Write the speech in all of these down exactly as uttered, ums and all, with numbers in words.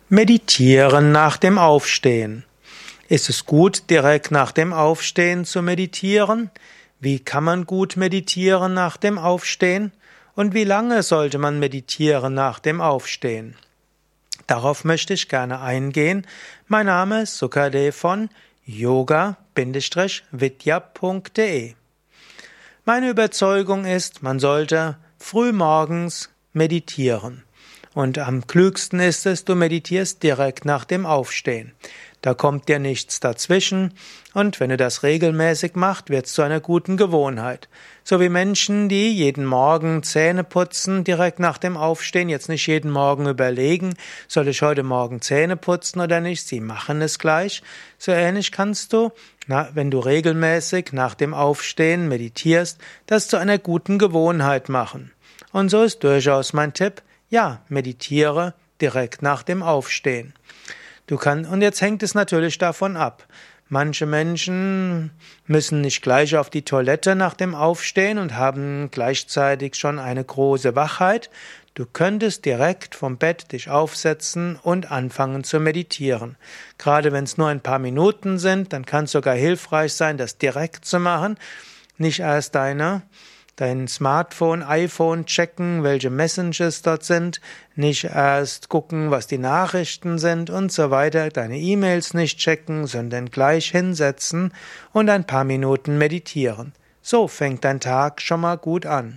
Meditieren nach dem Aufstehen. Ist es gut, direkt nach dem Aufstehen zu meditieren? Wie kann man gut meditieren nach dem Aufstehen? Und wie lange sollte man meditieren nach dem Aufstehen? Darauf möchte ich gerne eingehen. Mein Name ist Sukadev von yoga Vidya punkt de. Meine Überzeugung ist, man sollte frühmorgens meditieren. Und am klügsten ist es, du meditierst direkt nach dem Aufstehen. Da kommt dir nichts dazwischen und wenn du das regelmäßig machst, wird es zu einer guten Gewohnheit. So wie Menschen, die jeden Morgen Zähne putzen, direkt nach dem Aufstehen, jetzt nicht jeden Morgen überlegen, soll ich heute Morgen Zähne putzen oder nicht, sie machen es gleich. So ähnlich kannst du, na, wenn du regelmäßig nach dem Aufstehen meditierst, das zu einer guten Gewohnheit machen. Und so ist durchaus mein Tipp, ja, meditiere direkt nach dem Aufstehen. Du kannst, und jetzt hängt es natürlich davon ab. Manche Menschen müssen nicht gleich auf die Toilette nach dem Aufstehen und haben gleichzeitig schon eine große Wachheit. Du könntest direkt vom Bett dich aufsetzen und anfangen zu meditieren. Gerade wenn es nur ein paar Minuten sind, dann kann es sogar hilfreich sein, das direkt zu machen. Nicht erst deine Dein Smartphone, iPhone checken, welche Messages dort sind, nicht erst gucken, was die Nachrichten sind und so weiter, deine E-Mails nicht checken, sondern gleich hinsetzen und ein paar Minuten meditieren. So fängt dein Tag schon mal gut an.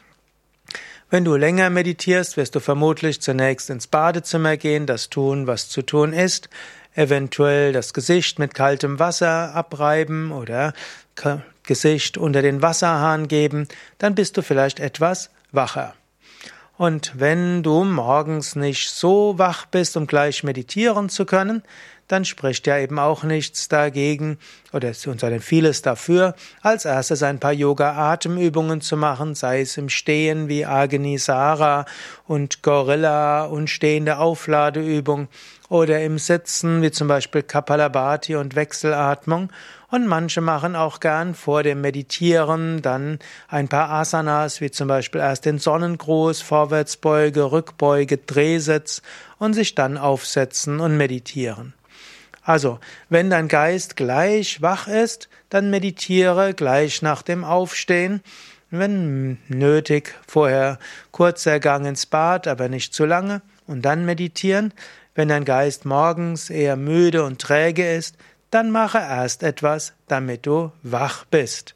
Wenn du länger meditierst, wirst du vermutlich zunächst ins Badezimmer gehen, das tun, was zu tun ist, eventuell das Gesicht mit kaltem Wasser abreiben oder Gesicht unter den Wasserhahn geben, dann bist du vielleicht etwas wacher. Und wenn du morgens nicht so wach bist, um gleich meditieren zu können, dann spricht ja eben auch nichts dagegen, oder sondern vieles dafür, als erstes ein paar Yoga-Atemübungen zu machen, sei es im Stehen wie Agnisara und Gorilla und stehende Aufladeübung, oder im Sitzen wie zum Beispiel Kapalabhati und Wechselatmung. Und manche machen auch gern vor dem Meditieren dann ein paar Asanas, wie zum Beispiel erst den Sonnengruß, Vorwärtsbeuge, Rückbeuge, Drehsitz und sich dann aufsetzen und meditieren. Also, wenn dein Geist gleich wach ist, dann meditiere gleich nach dem Aufstehen. Wenn nötig, vorher kurzer Gang ins Bad, aber nicht zu lange und dann meditieren. Wenn dein Geist morgens eher müde und träge ist, dann mache erst etwas, damit du wach bist.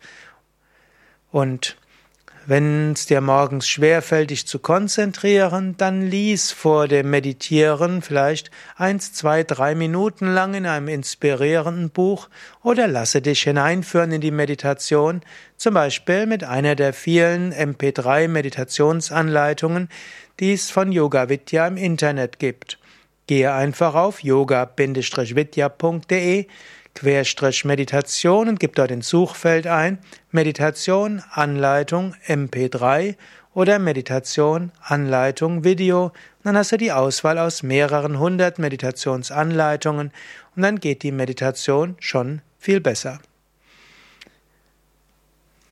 Und wenn es dir morgens schwerfällt, dich zu konzentrieren, dann lies vor dem Meditieren vielleicht eins, zwei, drei Minuten lang in einem inspirierenden Buch oder lasse dich hineinführen in die Meditation, zum Beispiel mit einer der vielen M P drei Meditationsanleitungen, die es von Yoga Vidya im Internet gibt. Gehe einfach auf yoga Vidya punkt de Querstrich Meditation und gib dort ins Suchfeld ein Meditation, Anleitung M P drei oder Meditation, Anleitung, Video. Und dann hast du die Auswahl aus mehreren hundert Meditationsanleitungen und dann geht die Meditation schon viel besser.